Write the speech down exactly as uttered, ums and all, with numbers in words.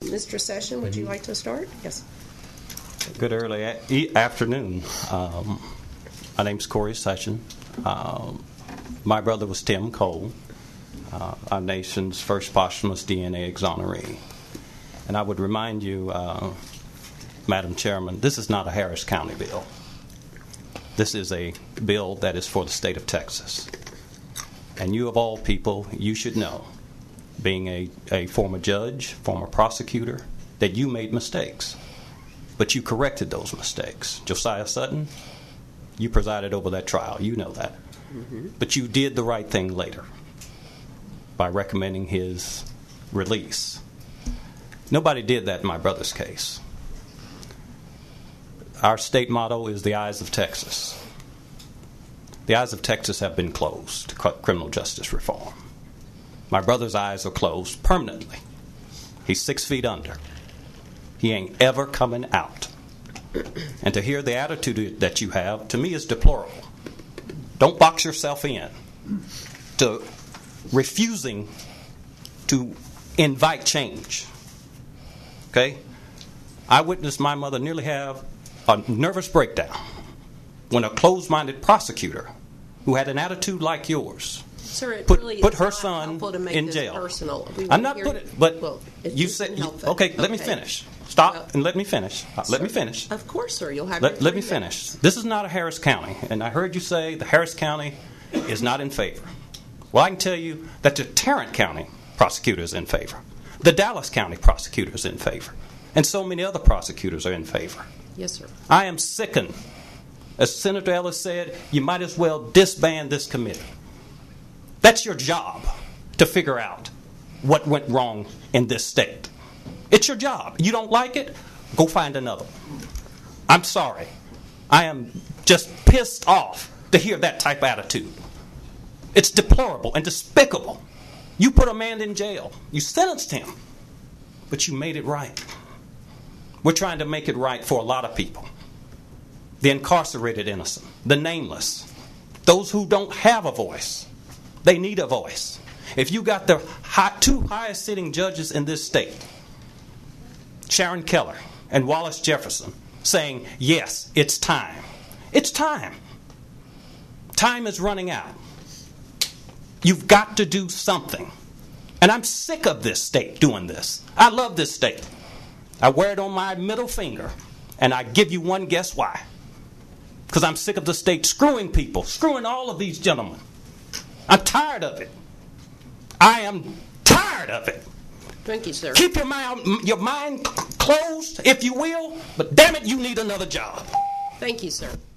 Mister Session, would you like to start? Yes. Good early a- e- afternoon. Um, my name's Corey Session. Um, my brother was Tim Cole, uh, our nation's first posthumous D N A exoneree. And I would remind you, uh, Madam Chairman, this is not a Harris County bill. This is a bill that is for the state of Texas. And you, of all people, you should know, being a, a former judge, former prosecutor, that you made mistakes. But you corrected those mistakes. Josiah Sutton, you presided over that trial. You know that. Mm-hmm. But you did the right thing later by recommending his release. Nobody did that in my brother's case. Our state motto is the eyes of Texas. The eyes of Texas have been closed to criminal justice reform. My brother's eyes are closed permanently. He's six feet under. He ain't ever coming out. And to hear the attitude that you have, to me, is deplorable. Don't box yourself in to refusing to invite change. Okay? I witnessed my mother nearly have a nervous breakdown when a closed-minded prosecutor who had an attitude like yours Sir, it put, really put is her not son helpful to make in this jail. Personal. We I'm not hear- putting, but well, it you just said, didn't you, help it. okay, let me Okay. finish. Stop Well, and let me finish. Uh, let me Sir, finish. Of course, sir. You'll have. Let, your let me three finish. minutes. This is not a Harris County, and I heard you say the Harris County is not in favor. Well, I can tell you that the Tarrant County prosecutor is in favor. The Dallas County prosecutor is in favor. And so many other prosecutors are in favor. Yes, sir. I am sickened. As Senator Ellis said, you might as well disband this committee. That's your job, to figure out what went wrong in this state. It's your job. You don't like it? Go find another one. I'm sorry. I am just pissed off to hear that type of attitude. It's deplorable and despicable. You put a man in jail. You sentenced him. But you made it right. We're trying to make it right for a lot of people. The incarcerated innocent, the nameless, those who don't have a voice. They need a voice. If you got the high, two highest sitting judges in this state, Sharon Keller and Wallace Jefferson, saying, yes, it's time. It's time. Time is running out. You've got to do something. And I'm sick of this state doing this. I love this state. I wear it on my middle finger, and I give you one guess why. Because I'm sick of the state screwing people, screwing all of these gentlemen. I'm tired of it. I am tired of it. Thank you, sir. Keep your mind, your mind closed, if you will, but damn it, you need another job. Thank you, sir.